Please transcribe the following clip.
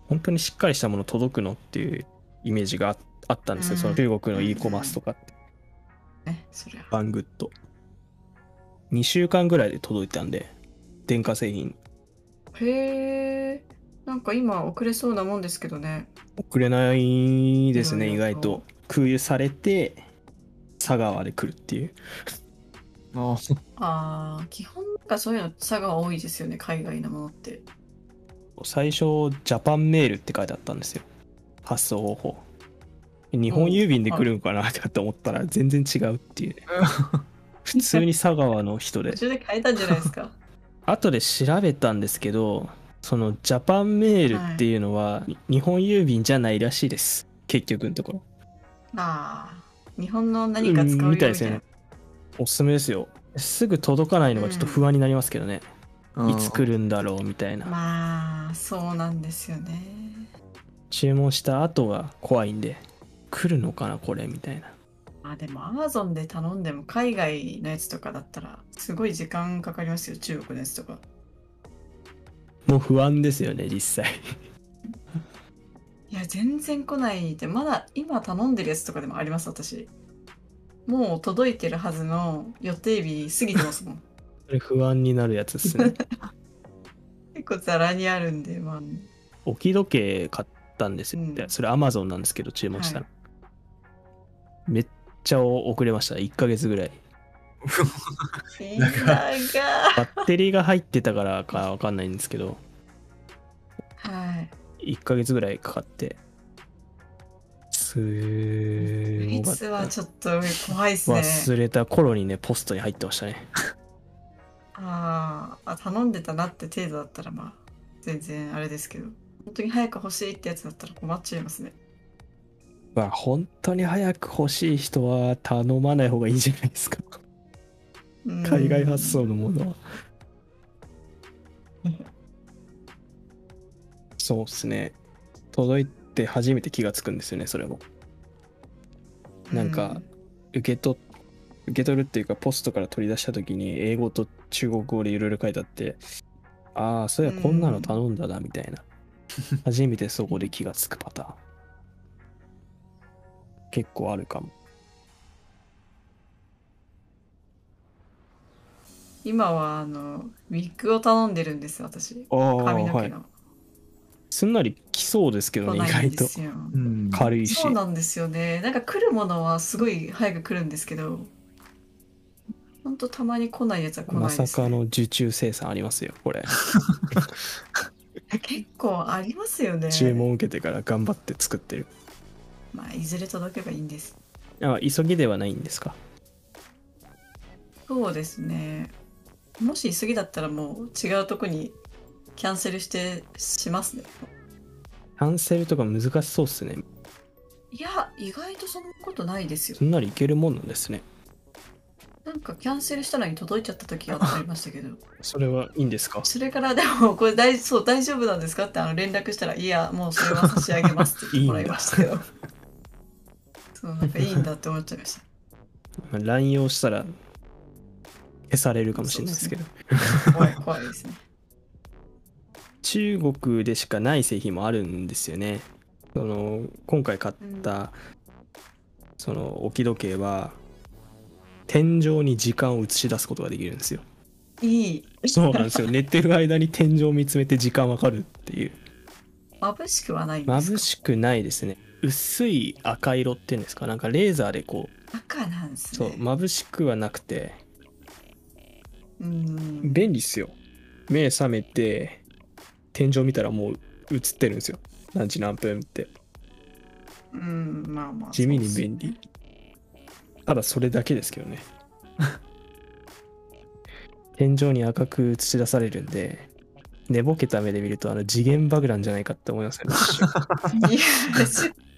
本当にしっかりしたもの届くのっていうイメージがあったんですよ、その中国の e コマースとかって。 そりゃバングッド2週間ぐらいで届いたんで、電化製品。 へえ。なんか今遅れそうなもんですけどね。 遅れないですね、 いろいろと意外と。空輸されて佐川で来るっていう。 基本なんかそういうの差が多いですよね、海外のものって。 最初ジャパンメールって書いてあったんですよ、発送方法。日本郵便で来るのかなって思ったら全然違うっていうね。普通に佐川の人で。 途中で変えたんじゃないですか。 後で調べたんですけど、そのジャパンメールっていうのは日本郵便じゃないらしいです、結局のところ。 日本の何か使うよみたいな。 みたいですね。おすすめですよ。すぐ届かないのがちょっと不安になりますけどね、いつ来るんだろうみたいな。 まあそうなんですよね。 注文した後が怖いんで、来るのかなこれみたいな。 でも Amazon で頼んでも海外のやつとかだったらすごい時間かかりますよ、中国のやつとか。 もう不安ですよね、実際。 いや全然来ないで、まだ今頼んでるやつとかでもあります、私。もう届いてるはずの予定日過ぎてますもん。 それ不安になるやつですね。 結構ザラにあるんで、 置き時計買ったんですよ、それ Amazon なんですけど注文したら、めっちゃ遅れました、1ヶ月ぐらい。バッテリーが入ってたからか分かんないんですけど、1ヶ月ぐらいかかって、 いつはちょっと怖いっすね。 忘れた頃にね、ポストに入ってましたね。 頼んでたなって程度だったら全然あれですけど、本当に早く欲しいってやつだったら困っちゃいますね。 本当に早く欲しい人は頼まない方がいいじゃないですか。海外発送のものは。そうっすね。届いて初めて気がつくんですよね、それも。なんか受け取るっていうか、ポストから取り出した時に英語と中国語でいろいろ書いてあって、そういやこんなの頼んだなみたいな。初めてそこで気がつくパターン結構あるかも。 今はウィッグを頼んでるんです私。髪の毛の、 すんなり来そうですけどね、意外と軽いし。 そうなんですよね。なんか来るものはすごい早く来るんですけど、ほんとたまに来ないやつは来ないですね。 まさかの受注生産ありますよこれ。 結構ありますよね。 注文受けてから頑張って作ってる。 いずれ届けばいいんです。 急ぎではないんですか？ そうですね。もし急ぎだったらもう違うとこにキャンセルしますね。 キャンセルとか難しそうっすね。 いや、意外とそんなことないですよ。 すんなりいけるもんなんですね。 なんかキャンセルしたのに届いちゃった時がありましたけど。 それはいいんですか？ それからでもこれ大丈夫なんですかって連絡したら、いやもうそれは差し上げますって言ってもらいましたけど。なんかいいんだって思っちゃいました。 乱用したら消されるかもしれないですけど。 怖いですね。 中国でしかない製品もあるんですよね。今回買ったその置き時計は天井に時間を映し出すことができるんですよ。そうなんですよ。寝てる間に天井を見つめて時間わかるっていう。 眩しくはないんですか？ 眩しくないですね。薄い赤色っていうんですか、なんかレーザーでこう。 赤なんですね。 そう、眩しくはなくて便利っすよ。目覚めて天井見たらもう映ってるんですよ、何時何分って。地味に便利。ただそれだけですけどね。天井に赤く映し出されるんで、寝ぼけた目で見ると次元爆弾じゃないかって思いますよね。